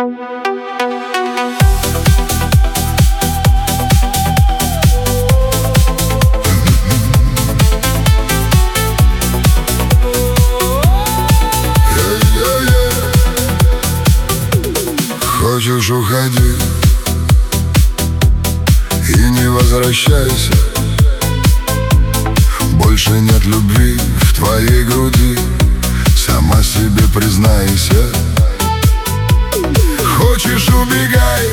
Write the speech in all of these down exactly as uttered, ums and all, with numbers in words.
Хочешь, уходи и не возвращайся. Больше нет любви в твоей груди, сама себе признайся. Хочешь, убегай,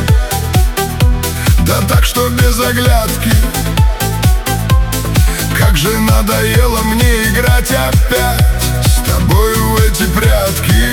да так, что без оглядки. Как же надоело мне играть опять с тобою в эти прятки.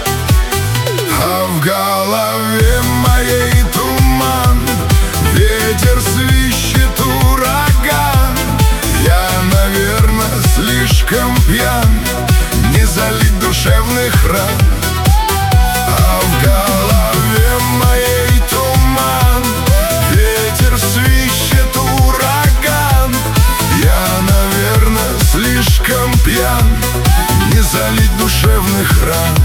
А в голове моей туман, ветер свищет, ураган. Я, наверное, слишком пьян не залить душевных ран. А в голове моей туман, ветер свищет, ураган. Я, наверное, слишком пьян не залить душевных ран.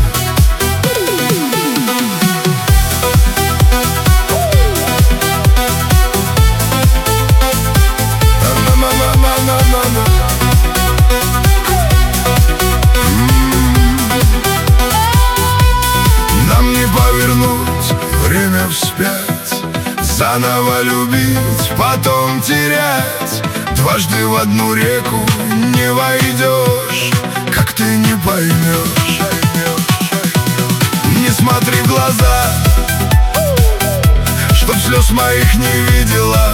Нам не повернуть время вспять, заново любить, потом терять. Дважды в одну реку не войдешь, как ты не поймешь. Не смотри в глаза, чтоб слез моих не видела.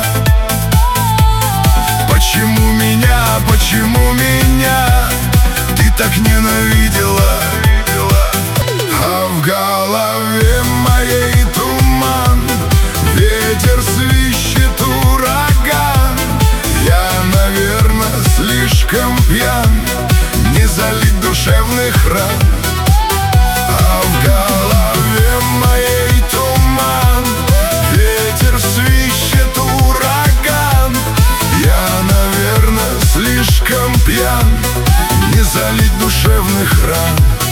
Почему меня, почему меня ты так ненавидела? А в голове моей туман, ветер свищет, ураган. Я, наверное, слишком пьян не залить душевных ран. А в голове моей туман, ветер свищет, ураган. Я, наверное, слишком пьян не залить душевных ран.